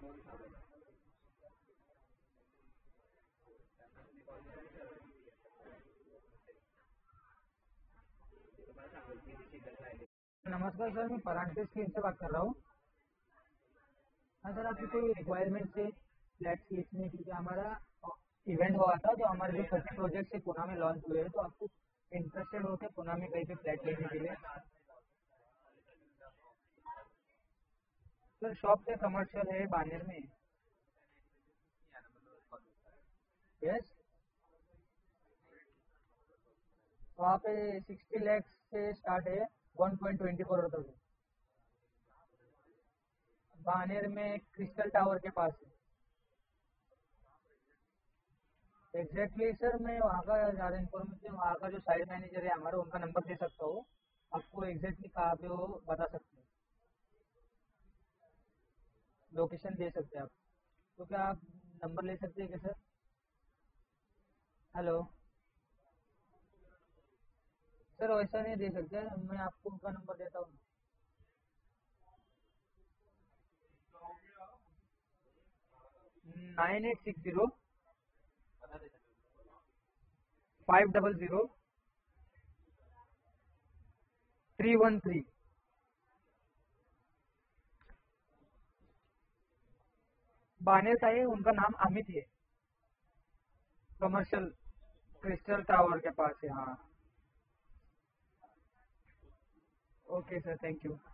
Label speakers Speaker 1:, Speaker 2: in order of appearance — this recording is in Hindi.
Speaker 1: नमस्कार सर, मैं परांठे स्कीम से बात कर रहा हूँ। हाँ सर, आपकी कोई रिक्वायरमेंट है फ्लैट्स लिखने की? क्या हमारा इवेंट हुआ था, जो हमारे जो 30 प्रोजेक्ट से पुणे में लॉन्च हुए हैं, तो आपको इंटरेस्टेड हो के पुणे में कहीं पे फ्लैट लेने के लिए? सर शॉप से कमर्शियल है बानेर में। यस, वहाँ पे 60 लाख से स्टार्ट है, 1.24 तक। बानेर में क्रिस्टल टावर के पास है। एग्जैक्टली सर, मैं वहाँ का ज़्यादा इन्फॉर्मेशन, वहाँ का जो साइड मैनेजर है हमारा, उनका नंबर दे सकता हूँ आपको। एग्जैक्टली कहाँ पे वो बता सकते हैं, लोकेशन दे सकते हैं आप। तो क्या आप नंबर ले सकते हैं क्या सर? हेलो सर, वैसा नहीं दे सकते, मैं आपको उनका नंबर देता हूँ। 9860 500 313। बानेर का है, उनका नाम अमित है। कमर्शियल क्रिस्टल टावर के पास है, हाँ। Okay sir, thank you.